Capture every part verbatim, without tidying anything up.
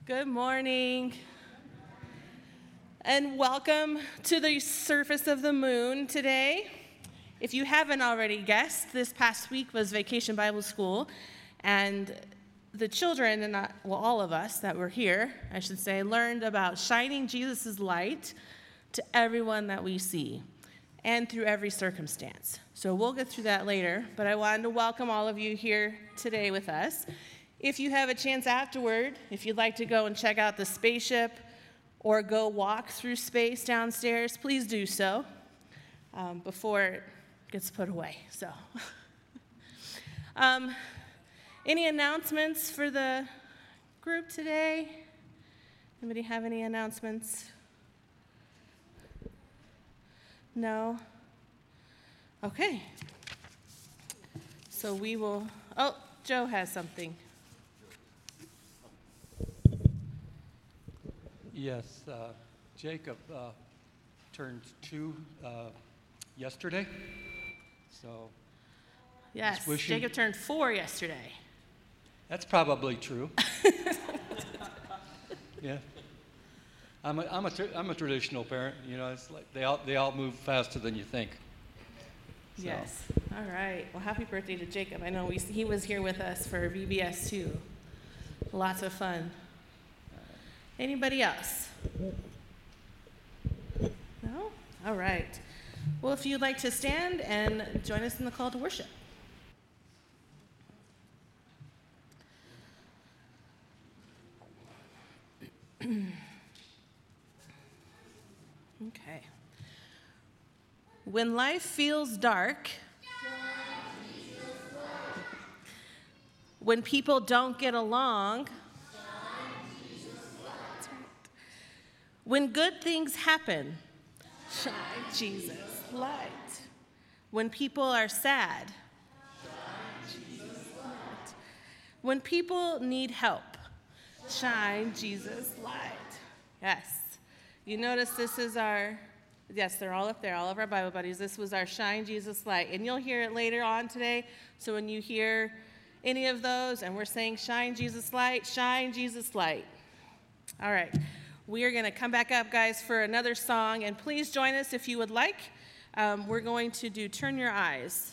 Good morning. And welcome to the surface of the moon today. If you haven't already guessed, this past week was Vacation Bible School, and the children, and not, well, all of us that were here, I should say, learned about shining Jesus' light to everyone that we see and through every circumstance. So we'll get through that later, but I wanted to welcome all of you here today with us. If you have a chance afterward, if you'd like to go and check out the spaceship or go walk through space downstairs, please do so um, before it gets put away. So, um, any announcements for the group today? Anybody have any announcements? No? Okay. So we will, oh, Joe has something. Yes, uh, Jacob uh, turned two uh, yesterday, so. Yes, Jacob turned four yesterday. That's probably true. Yeah, I'm a, I'm a, I'm a traditional parent. You know, it's like they all they all move faster than you think. So. Yes. All right. Well, happy birthday to Jacob. I know we he was here with us for V B S too. Lots of fun. Anybody else? No? All right. Well, if you'd like to stand and join us in the call to worship. Okay. When life feels dark, when people don't get along, when good things happen, shine Jesus' light. When people are sad, shine Jesus' light. When people need help, shine Jesus' light. Yes. You notice this is our, yes, they're all up there, all of our Bible buddies. This was our Shine Jesus light. And you'll hear it later on today. So when you hear any of those and we're saying shine Jesus light, shine Jesus light. All right. We are going to come back up, guys, for another song. And please join us if you would like. Um, we're going to do Turn Your Eyes.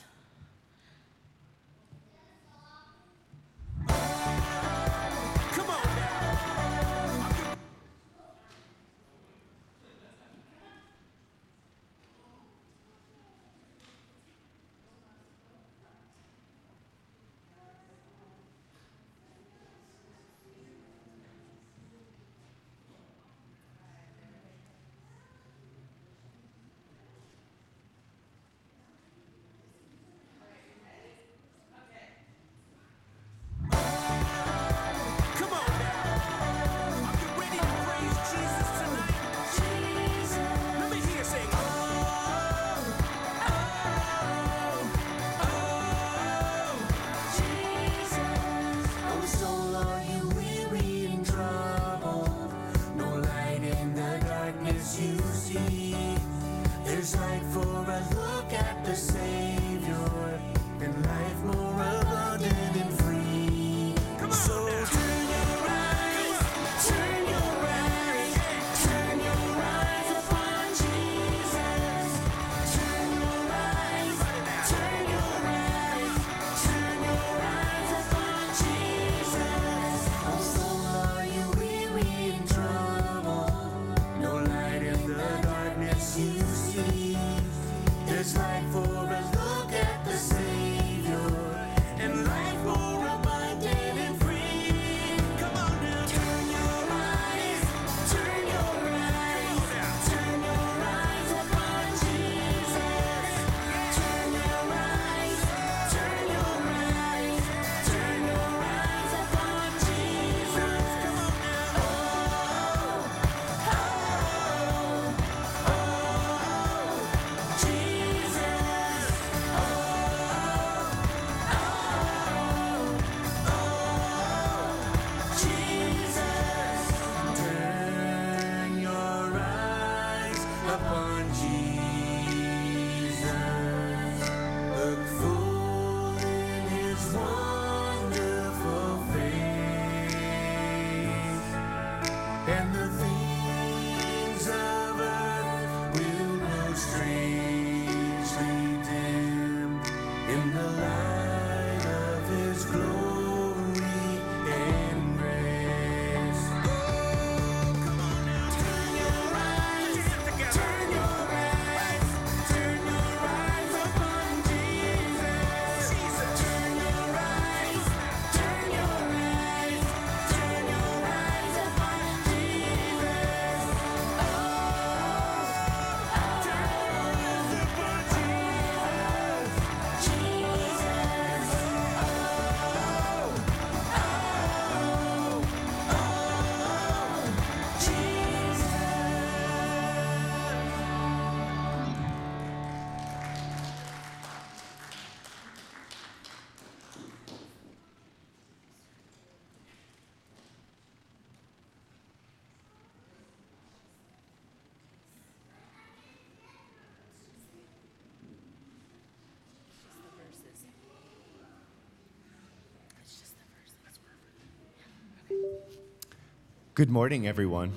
Good morning, everyone.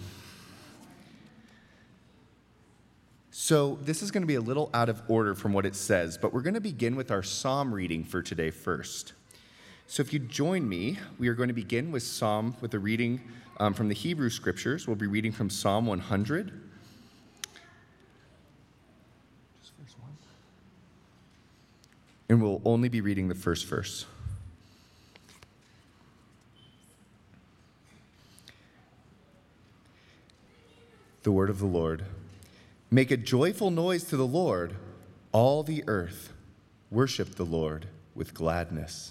So this is going to be a little out of order from what it says, but we're going to begin with our psalm reading for today first. So if you join me, we are going to begin with Psalm with a reading um, from the Hebrew Scriptures. We'll be reading from Psalm one hundred. Just verse one. And we'll only be reading the first verse. The word of the Lord. Make a joyful noise to the Lord, all the earth. Worship the Lord with gladness.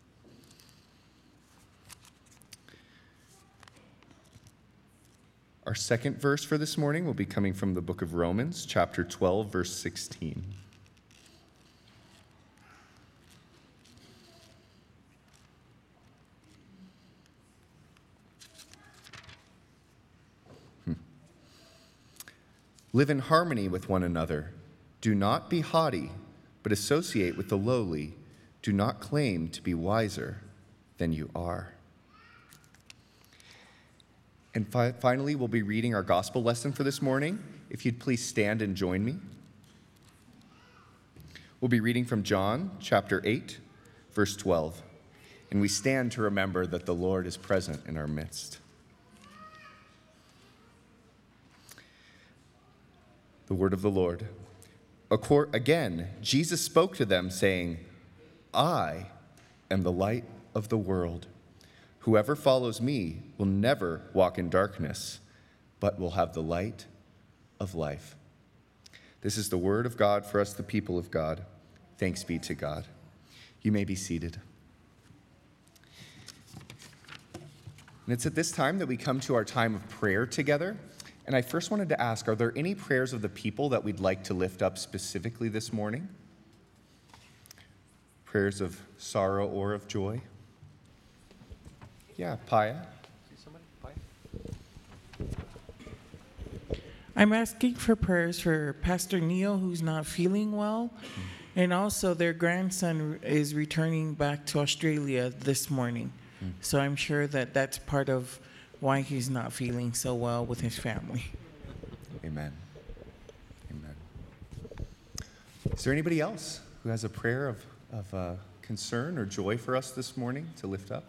Our second verse for this morning will be coming from the book of Romans, chapter twelve, verse sixteen. Hmm. Live in harmony with one another. Do not be haughty, but associate with the lowly. Do not claim to be wiser than you are. And fi- finally, we'll be reading our gospel lesson for this morning. If you'd please stand and join me. We'll be reading from John chapter eight, verse twelve. And we stand to remember that the Lord is present in our midst. The word of the Lord. Acor- Again, Jesus spoke to them, saying, I am the light of the world. Whoever follows me will never walk in darkness, but will have the light of life. This is the word of God for us, the people of God. Thanks be to God. You may be seated. And it's at this time that we come to our time of prayer together. And I first wanted to ask, are there any prayers of the people that we'd like to lift up specifically this morning? Prayers of sorrow or of joy? Yeah, Paya. See somebody? Paya. I'm asking for prayers for Pastor Neil, who's not feeling well, mm. and also their grandson is returning back to Australia this morning. Mm. So I'm sure that that's part of why he's not feeling so well with his family. Amen. Amen. Is there anybody else who has a prayer of, of uh, concern or joy for us this morning to lift up?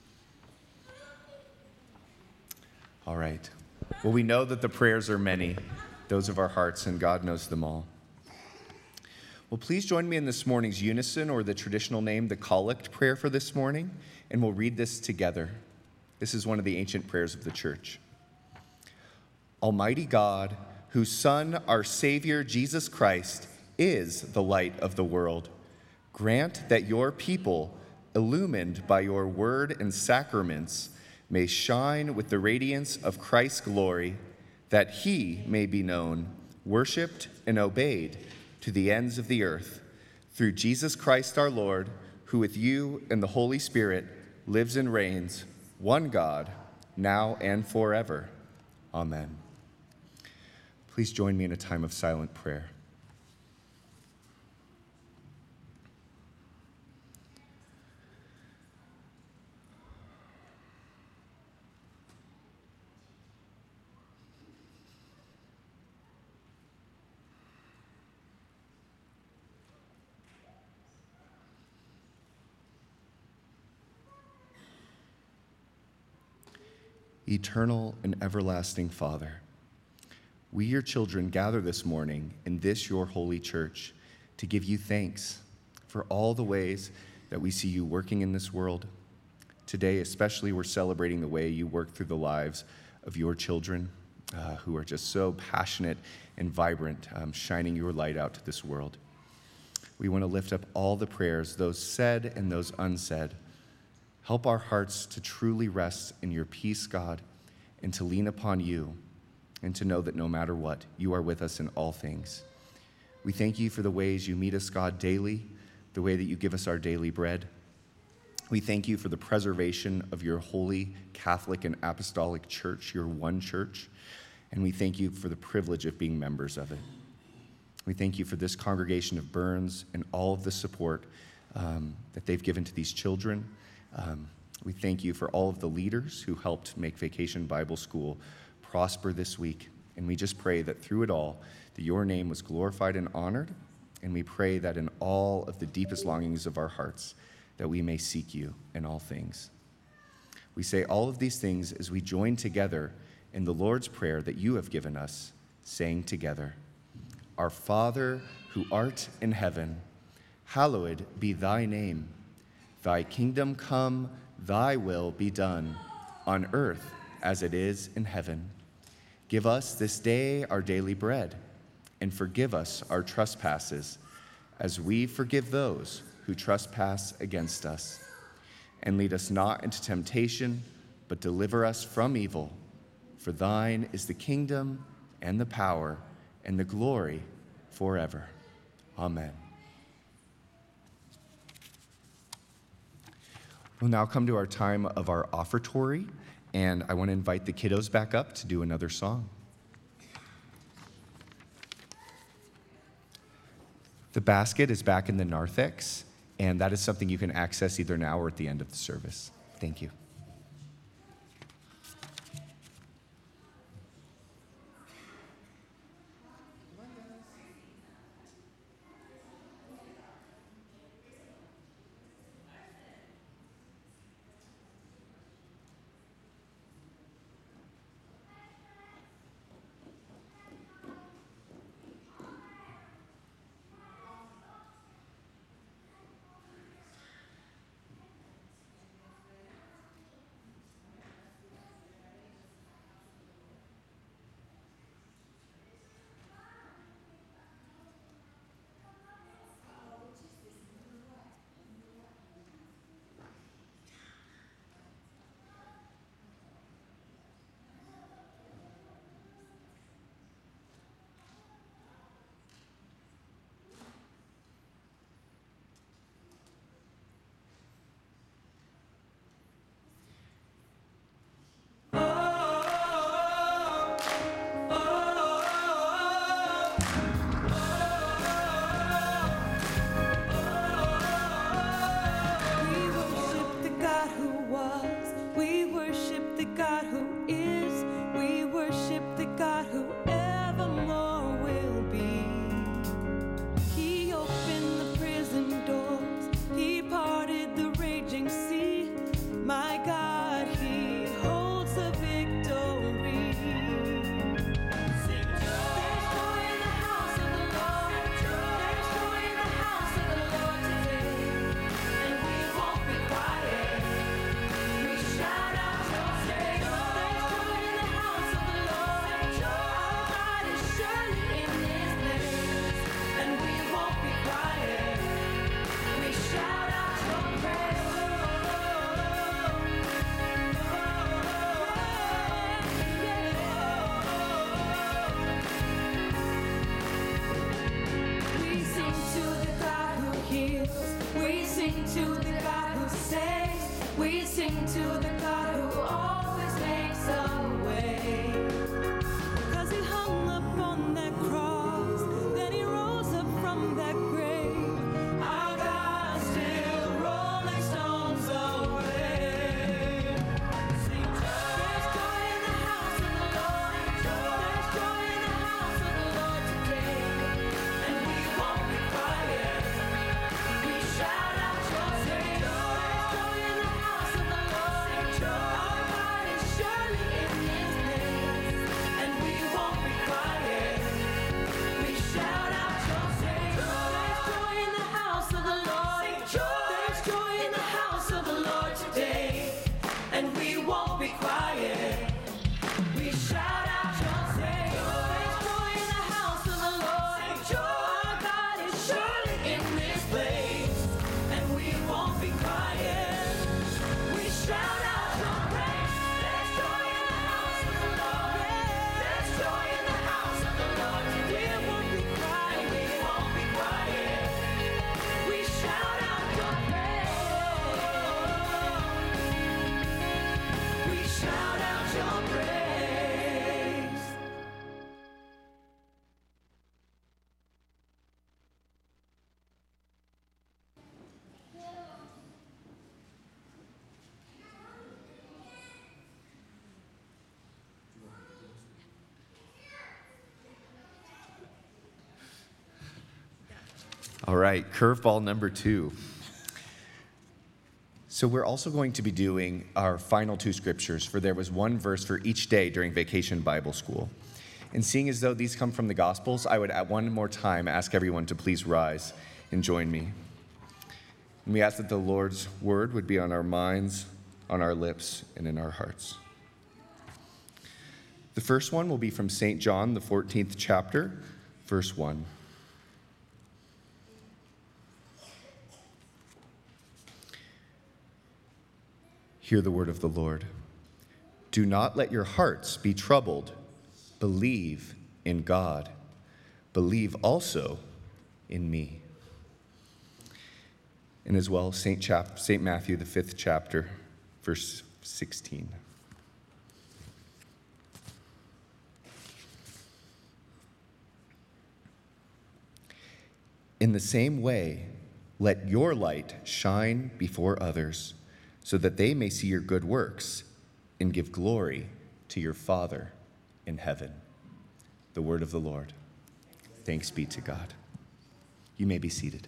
All right. Well, we know that the prayers are many, those of our hearts, and God knows them all. Well, please join me in this morning's unison, or the traditional name, the collect prayer for this morning, and we'll read this together. This is one of the ancient prayers of the church. Almighty God, whose Son, our Savior, Jesus Christ, is the light of the world, grant that your people, illumined by your word and sacraments, may shine with the radiance of Christ's glory, that he may be known, worshiped, and obeyed to the ends of the earth, through Jesus Christ our Lord, who with you and the Holy Spirit lives and reigns, one God, now and forever. Amen. Please join me in a time of silent prayer. Eternal and everlasting Father, we, your children, gather this morning in this your holy church to give you thanks for all the ways that we see you working in this world. Today, especially, we're celebrating the way you work through the lives of your children uh, who are just so passionate and vibrant, um, shining your light out to this world. We want to lift up all the prayers, those said and those unsaid. Help our hearts to truly rest in your peace, God, and to lean upon you, and to know that no matter what, you are with us in all things. We thank you for the ways you meet us, God, daily, the way that you give us our daily bread. We thank you for the preservation of your holy Catholic and Apostolic Church, your one church, and we thank you for the privilege of being members of it. We thank you for this congregation of Burns and all of the support um, that they've given to these children. Um, We thank you for all of the leaders who helped make Vacation Bible School prosper this week. And we just pray that through it all, that your name was glorified and honored. And we pray that in all of the deepest longings of our hearts, that we may seek you in all things. We say all of these things as we join together in the Lord's Prayer that you have given us, saying together, Our Father, who art in heaven, hallowed be thy name. Thy kingdom come, thy will be done, on earth as it is in heaven. Give us this day our daily bread, and forgive us our trespasses, as we forgive those who trespass against us. And lead us not into temptation, but deliver us from evil. For thine is the kingdom, and the power, and the glory forever. Amen. We'll now come to our time of our offertory, and I want to invite the kiddos back up to do another song. The basket is back in the narthex, and that is something you can access either now or at the end of the service. Thank you. Surely in this place. All right, curveball number two. So we're also going to be doing our final two scriptures, for there was one verse for each day during Vacation Bible School. And seeing as though these come from the Gospels, I would at one more time ask everyone to please rise and join me. And we ask that the Lord's word would be on our minds, on our lips, and in our hearts. The first one will be from Saint John, the fourteenth chapter, verse one. Hear the word of the Lord. Do not let your hearts be troubled. Believe in God. Believe also in me. And as well, Saint Chap- Saint Matthew, the fifth chapter, verse sixteen. In the same way, let your light shine before others, so that they may see your good works and give glory to your Father in heaven. The word of the Lord. Thanks be to God. You may be seated.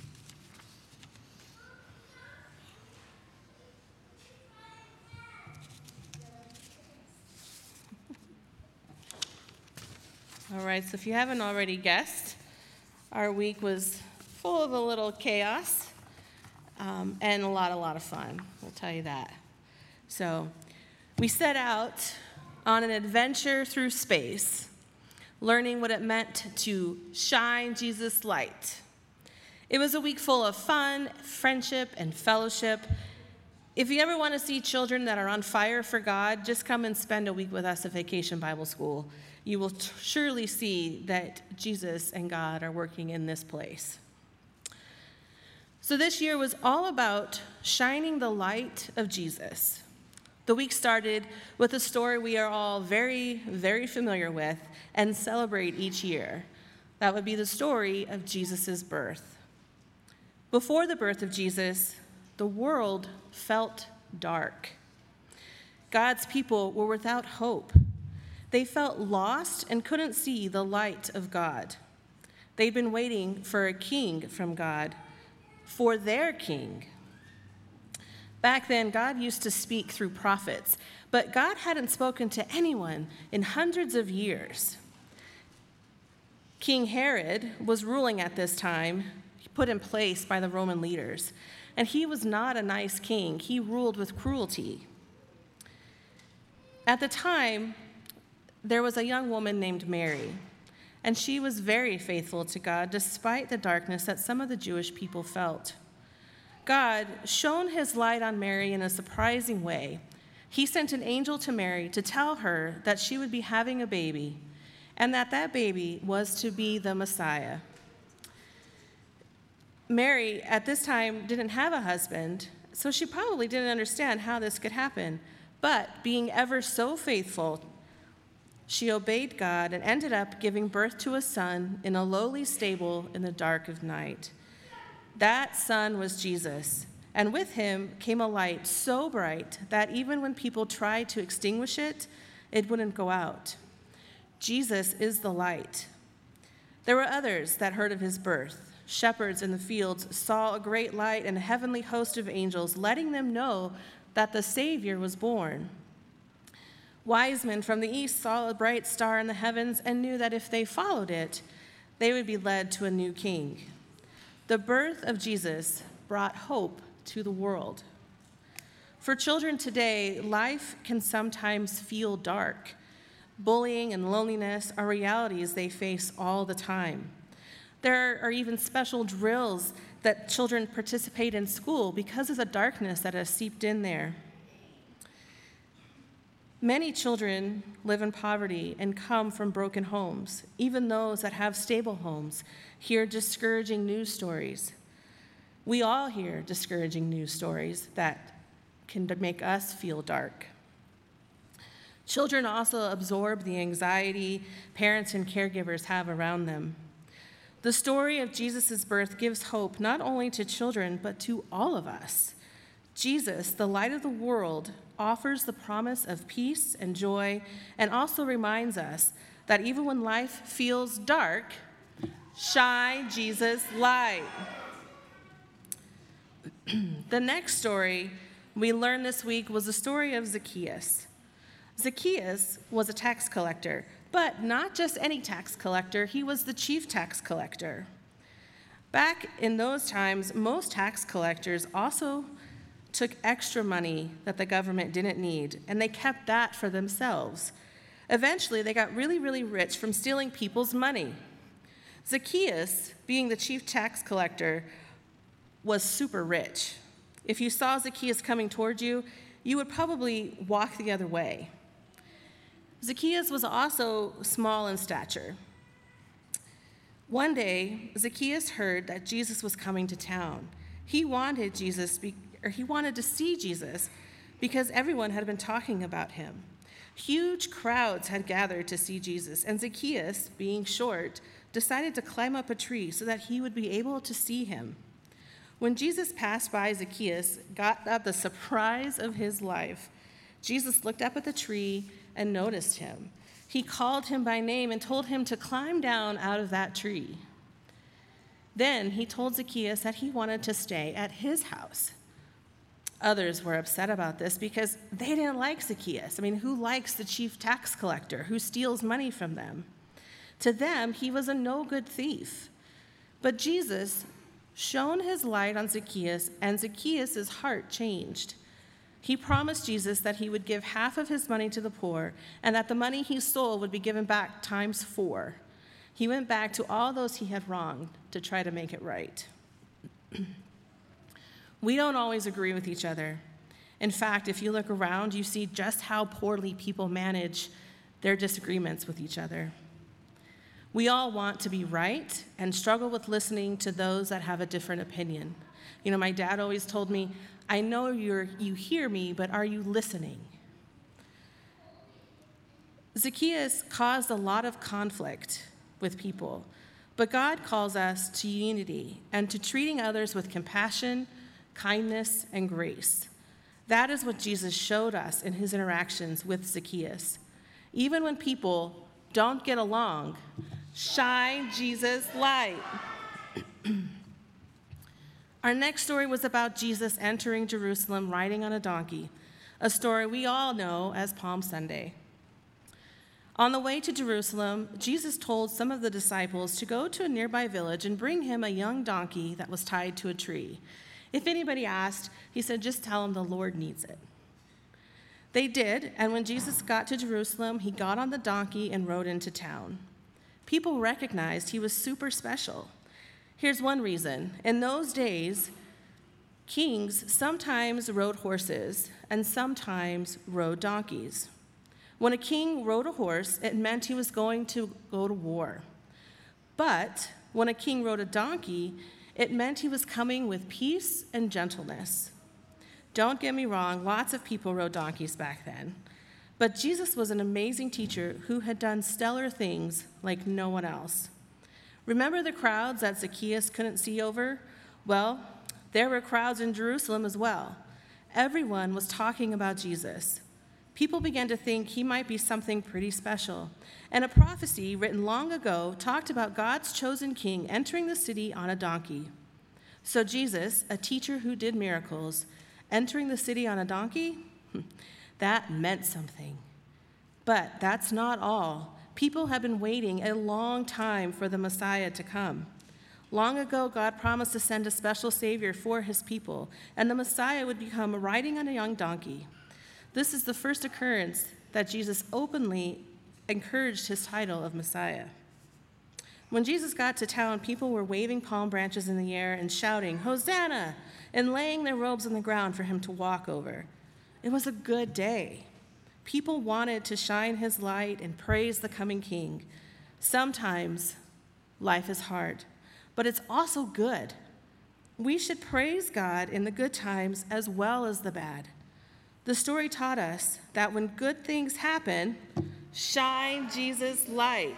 All right, so if you haven't already guessed, our week was full of a little chaos um, and a lot, a lot of fun. I'll tell you that. So we set out on an adventure through space, learning what it meant to shine Jesus' light. It was a week full of fun, friendship, and fellowship. If you ever want to see children that are on fire for God, just come and spend a week with us at Vacation Bible School. You will t- surely see that Jesus and God are working in this place. So this year was all about shining the light of Jesus. The week started with a story we are all very, very familiar with and celebrate each year. That would be the story of Jesus' birth. Before the birth of Jesus, the world felt dark. God's people were without hope. They felt lost and couldn't see the light of God. They'd been waiting for a king from God, for their king. Back then, God used to speak through prophets, but God hadn't spoken to anyone in hundreds of years. King Herod was ruling at this time, put in place by the Roman leaders, and he was not a nice king. He ruled with cruelty. At the time, there was a young woman named Mary, and she was very faithful to God despite the darkness that some of the Jewish people felt. God shone his light on Mary in a surprising way. He sent an angel to Mary to tell her that she would be having a baby and that that baby was to be the Messiah. Mary, at this time, didn't have a husband, so she probably didn't understand how this could happen. But being ever so faithful, she obeyed God and ended up giving birth to a son in a lowly stable in the dark of night. That son was Jesus, and with him came a light so bright that even when people tried to extinguish it, it wouldn't go out. Jesus is the light. There were others that heard of his birth. Shepherds in the fields saw a great light and a heavenly host of angels letting them know that the Savior was born. Wise men from the east saw a bright star in the heavens and knew that if they followed it, they would be led to a new king. The birth of Jesus brought hope to the world. For children today, life can sometimes feel dark. Bullying and loneliness are realities they face all the time. There are even special drills that children participate in school because of the darkness that has seeped in there. Many children live in poverty and come from broken homes. Even those that have stable homes hear discouraging news stories. We all hear discouraging news stories that can make us feel dark. Children also absorb the anxiety parents and caregivers have around them. The story of Jesus' birth gives hope not only to children, but to all of us. Jesus, the light of the world, offers the promise of peace and joy, and also reminds us that even when life feels dark, shine Jesus' light. The next story we learned this week was the story of Zacchaeus. Zacchaeus was a tax collector, but not just any tax collector, he was the chief tax collector. Back in those times, most tax collectors also took extra money that the government didn't need, and they kept that for themselves. Eventually, they got really, really rich from stealing people's money. Zacchaeus, being the chief tax collector, was super rich. If you saw Zacchaeus coming toward you, you would probably walk the other way. Zacchaeus was also small in stature. One day, Zacchaeus heard that Jesus was coming to town. He wanted Jesus, or he wanted to see Jesus because everyone had been talking about him. Huge crowds had gathered to see Jesus, and Zacchaeus, being short, decided to climb up a tree so that he would be able to see him. When Jesus passed by, Zacchaeus got the surprise of his life. Jesus looked up at the tree and noticed him. He called him by name and told him to climb down out of that tree. Then he told Zacchaeus that he wanted to stay at his house. Others were upset about this because they didn't like Zacchaeus. I mean, who likes the chief tax collector who steals money from them? To them, he was a no-good thief. But Jesus shone his light on Zacchaeus, and Zacchaeus' heart changed. He promised Jesus that he would give half of his money to the poor, and that the money he stole would be given back times four. He went back to all those he had wronged to try to make it right. We don't always agree with each other. In fact, if you look around, you see just how poorly people manage their disagreements with each other. We all want to be right and struggle with listening to those that have a different opinion. You know, my dad always told me, I know you're, you hear me, but are you listening? Zacchaeus caused a lot of conflict with people, but God calls us to unity and to treating others with compassion, kindness, and grace. That is what Jesus showed us in his interactions with Zacchaeus. Even when people don't get along, shine Jesus' light. Our next story was about Jesus entering Jerusalem riding on a donkey, a story we all know as Palm Sunday. On the way to Jerusalem, Jesus told some of the disciples to go to a nearby village and bring him a young donkey that was tied to a tree. If anybody asked, he said, just tell them the Lord needs it. They did, and when Jesus got to Jerusalem, he got on the donkey and rode into town. People recognized he was super special. Here's one reason. In those days, kings sometimes rode horses and sometimes rode donkeys. When a king rode a horse, it meant he was going to go to war. But when a king rode a donkey, it meant he was coming with peace and gentleness. Don't get me wrong, lots of people rode donkeys back then. But Jesus was an amazing teacher who had done stellar things like no one else. Remember the crowds that Zacchaeus couldn't see over? Well, there were crowds in Jerusalem as well. Everyone was talking about Jesus. People began to think he might be something pretty special. And a prophecy written long ago talked about God's chosen king entering the city on a donkey. So Jesus, a teacher who did miracles, entering the city on a donkey? That meant something. But that's not all. People have been waiting a long time for the Messiah to come. Long ago, God promised to send a special Savior for his people, and the Messiah would become riding on a young donkey. This is the first occurrence that Jesus openly encouraged his title of Messiah. When Jesus got to town, people were waving palm branches in the air and shouting, "Hosanna!" and laying their robes on the ground for him to walk over. It was a good day. People wanted to shine his light and praise the coming king. Sometimes life is hard, but it's also good. We should praise God in the good times as well as the bad. The story taught us that when good things happen, shine Jesus' light.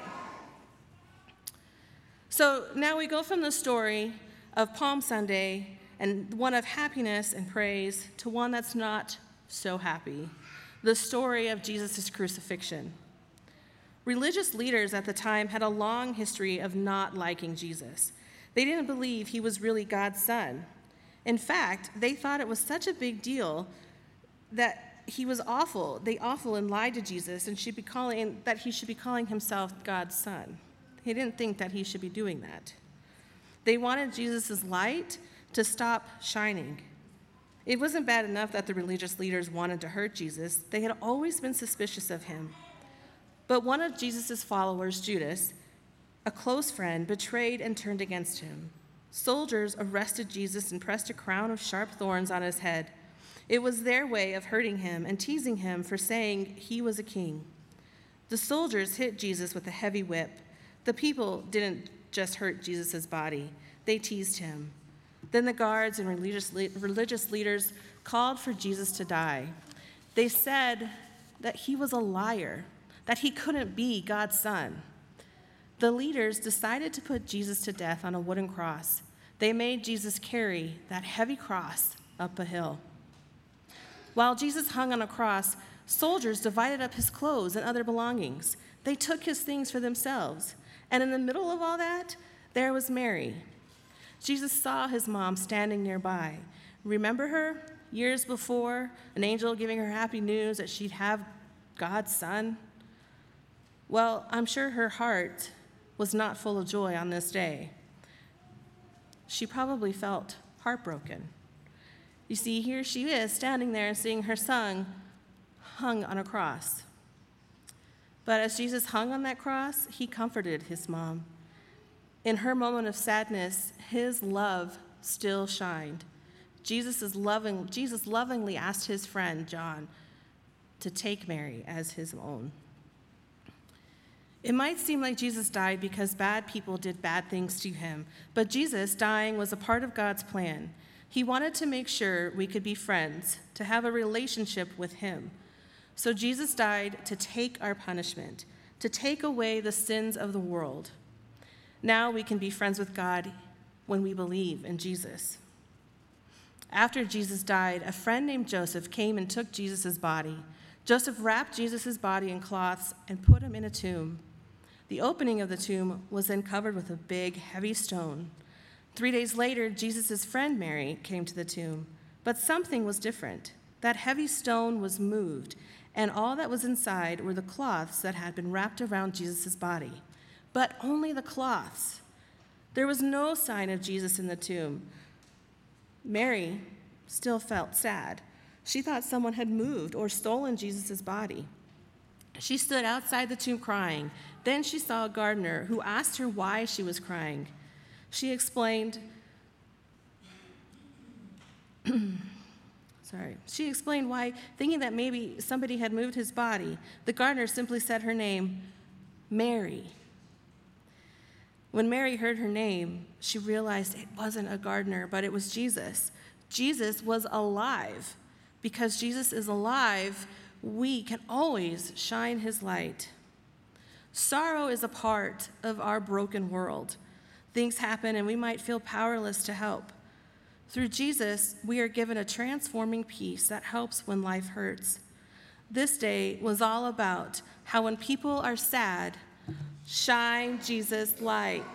So now we go from the story of Palm Sunday and one of happiness and praise to one that's not so happy, the story of Jesus' crucifixion. Religious leaders at the time had a long history of not liking Jesus. They didn't believe he was really God's son. In fact, they thought it was such a big deal that he was awful. They awful and lied to Jesus and should be calling that he should be calling himself God's son. He didn't think that he should be doing that. They wanted Jesus' light to stop shining. It wasn't bad enough that the religious leaders wanted to hurt Jesus. They had always been suspicious of him. But one of Jesus' followers, Judas, a close friend, betrayed and turned against him. Soldiers arrested Jesus and pressed a crown of sharp thorns on his head. It was their way of hurting him and teasing him for saying he was a king. The soldiers hit Jesus with a heavy whip. The people didn't just hurt Jesus' body, they teased him. Then the guards and religious, religious leaders called for Jesus to die. They said that he was a liar, that he couldn't be God's son. The leaders decided to put Jesus to death on a wooden cross. They made Jesus carry that heavy cross up a hill. While Jesus hung on a cross, soldiers divided up his clothes and other belongings. They took his things for themselves. And in the middle of all that, there was Mary. Jesus saw his mom standing nearby. Remember her? Years before, an angel giving her happy news that she'd have God's son? Well, I'm sure her heart was not full of joy on this day. She probably felt heartbroken. You see, here she is standing there and seeing her son hung on a cross. But as Jesus hung on that cross, he comforted his mom. In her moment of sadness, his love still shined. Jesus, is loving, Jesus lovingly asked his friend, John, to take Mary as his own. It might seem like Jesus died because bad people did bad things to him, but Jesus dying was a part of God's plan. He wanted to make sure we could be friends, to have a relationship with him. So Jesus died to take our punishment, to take away the sins of the world. Now we can be friends with God when we believe in Jesus. After Jesus died, a friend named Joseph came and took Jesus' body. Joseph wrapped Jesus' body in cloths and put him in a tomb. The opening of the tomb was then covered with a big, heavy stone. Three days later, Jesus' friend Mary came to the tomb, but something was different. That heavy stone was moved, and all that was inside were the cloths that had been wrapped around Jesus' body, but only the cloths. There was no sign of Jesus in the tomb. Mary still felt sad. She thought someone had moved or stolen Jesus' body. She stood outside the tomb crying. Then she saw a gardener who asked her why she was crying. She explained, sorry, she explained why, thinking that maybe somebody had moved his body. The gardener simply said her name, Mary. When Mary heard her name, she realized it wasn't a gardener, but it was Jesus. Jesus was alive. Because Jesus is alive, we can always shine his light. Sorrow is a part of our broken world. Things happen and we might feel powerless to help. Through Jesus, we are given a transforming peace that helps when life hurts. This day was all about how when people are sad, shine Jesus' light.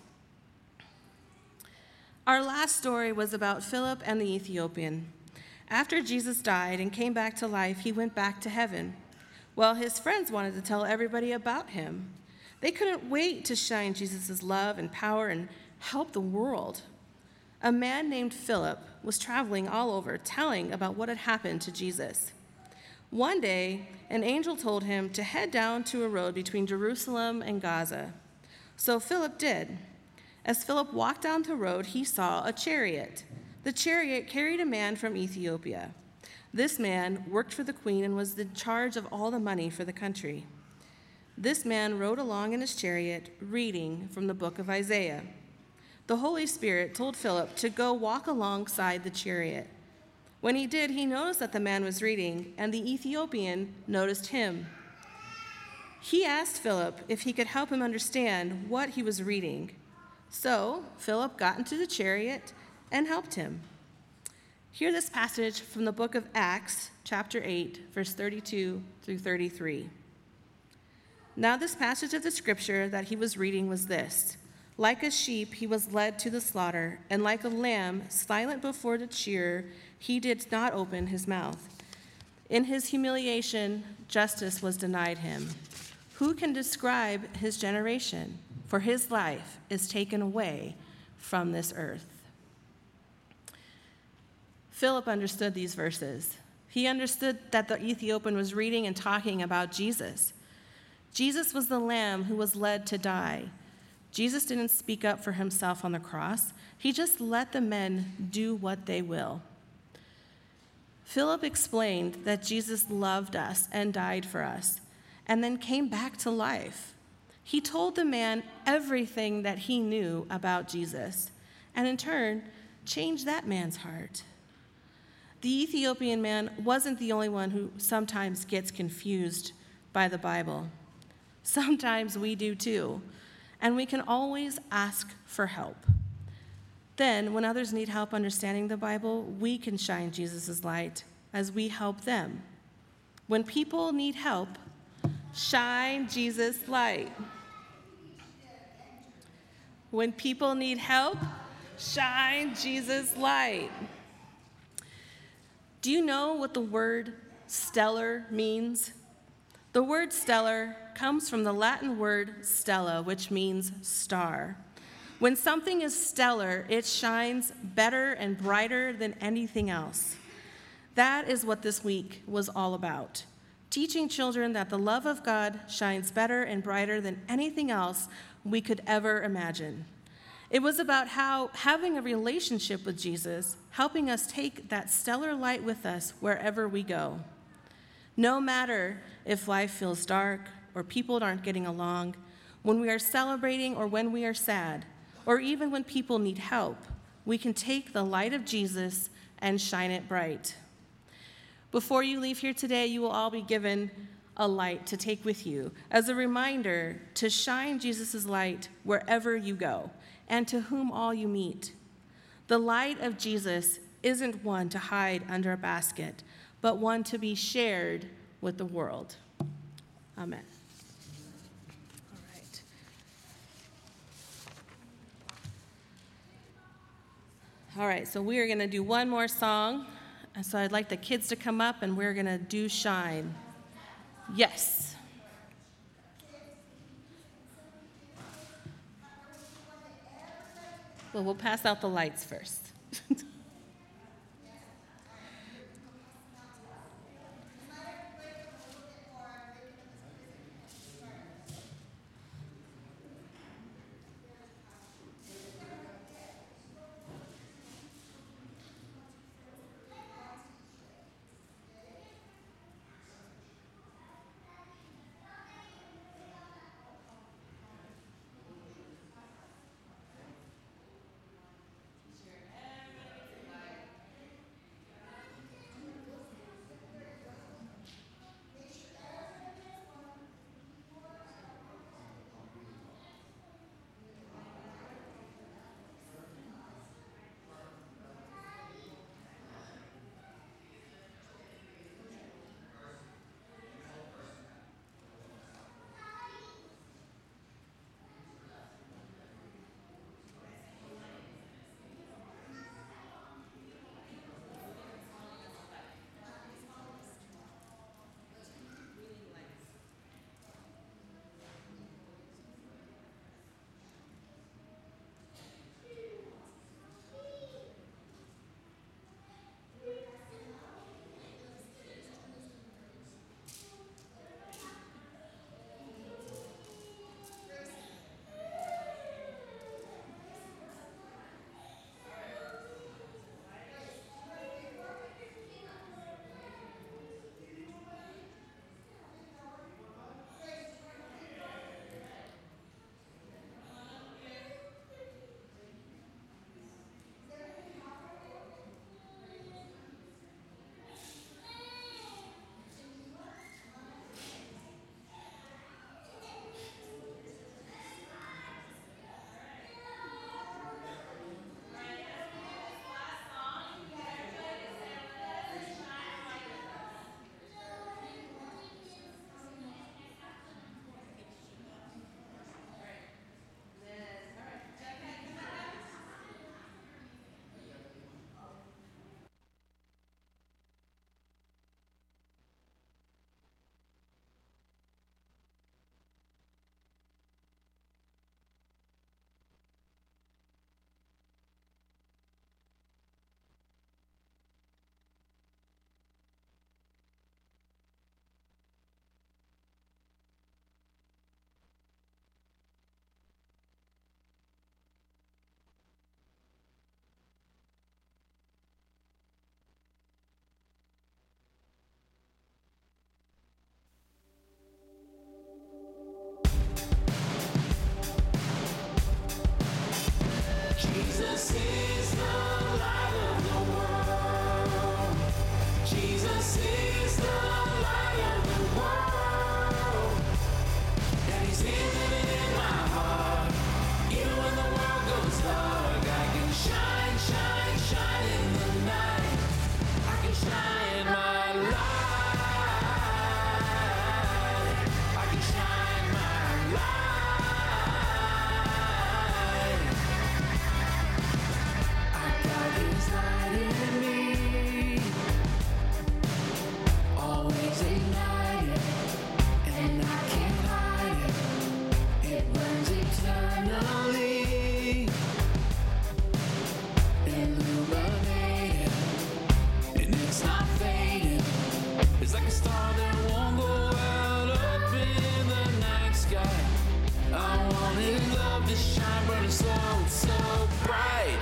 Our last story was about Philip and the Ethiopian. After Jesus died and came back to life, he went back to heaven. Well, his friends wanted to tell everybody about him. They couldn't wait to shine Jesus' love and power and help the world. A man named Philip was traveling all over, telling about what had happened to Jesus. One day, an angel told him to head down to a road between Jerusalem and Gaza. So Philip did. As Philip walked down the road, he saw a chariot. The chariot carried a man from Ethiopia. This man worked for the queen and was in charge of all the money for the country. This man rode along in his chariot, reading from the book of Isaiah. The Holy Spirit told Philip to go walk alongside the chariot. When he did, he noticed that the man was reading, and the Ethiopian noticed him. He asked Philip if he could help him understand what he was reading. So Philip got into the chariot and helped him. Hear this passage from the book of Acts, chapter eight, verse thirty-two through thirty-three. Now this passage of the scripture that he was reading was this: Like a sheep, he was led to the slaughter, and like a lamb, silent before the shearer, he did not open his mouth. In his humiliation, justice was denied him. Who can describe his generation? For his life is taken away from this earth. Philip understood these verses. He understood that the Ethiopian was reading and talking about Jesus. Jesus was the lamb who was led to die. Jesus didn't speak up for himself on the cross. He just let the men do what they will. Philip explained that Jesus loved us and died for us, and then came back to life. He told the man everything that he knew about Jesus, and in turn, changed that man's heart. The Ethiopian man wasn't the only one who sometimes gets confused by the Bible. Sometimes we do too, and we can always ask for help. Then, when others need help understanding the Bible, we can shine Jesus' light as we help them. When people need help, shine Jesus' light. When people need help, shine Jesus' light. Do you know what the word stellar means? The word stellar comes from the Latin word stella, which means star. When something is stellar, it shines better and brighter than anything else. That is what this week was all about. Teaching children that the love of God shines better and brighter than anything else we could ever imagine. It was about how having a relationship with Jesus, helping us take that stellar light with us wherever we go. No matter if life feels dark or people aren't getting along, when we are celebrating or when we are sad, or even when people need help, we can take the light of Jesus and shine it bright. Before you leave here today, you will all be given a light to take with you as a reminder to shine Jesus' light wherever you go and to whom all you meet. The light of Jesus isn't one to hide under a basket, but one to be shared with the world. Amen. All right. All right, so we are going to do one more song. And so I'd like the kids to come up, and we're going to do Shine. Yes. Well, we'll pass out the lights first.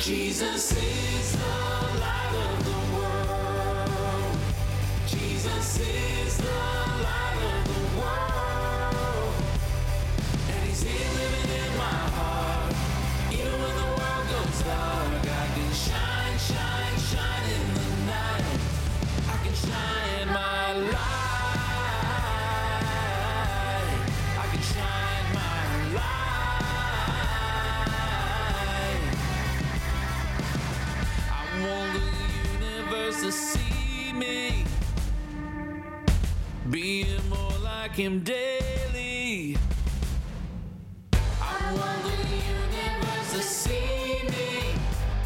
Jesus is the light of the world. Jesus is the light of the world. And he's here living in my heart. Even when the world goes dark, I can shine, shine, shine in the night. I can shine my light. I can shine my light. I want the universe to see me, being more like him daily. I want the universe to see me,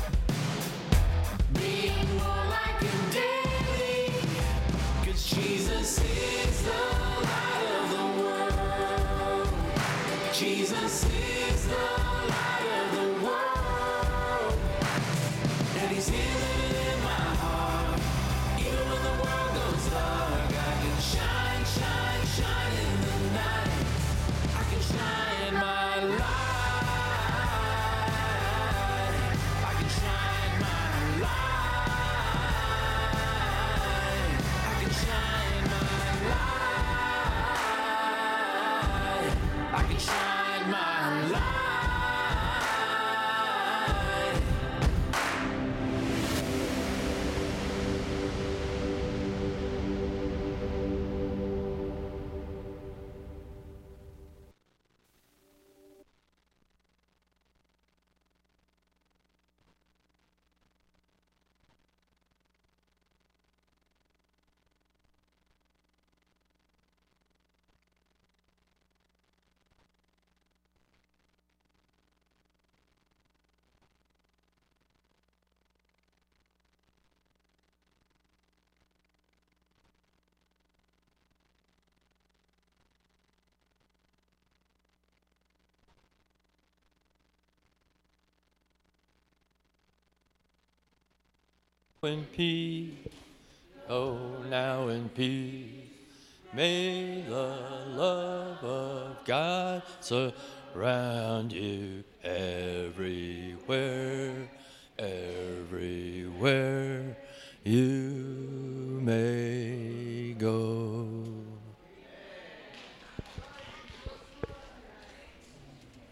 being more like him daily. 'Cause Jesus is the light of the world. Jesus is the light of the world. And he's here living in my heart. Even when the world goes dark, I can shine, shine, shine in the night. I can shine my light. I can shine my light. I can shine my light. I can shine my light. In peace, oh, now in peace, may the love of God surround you everywhere, everywhere you may go.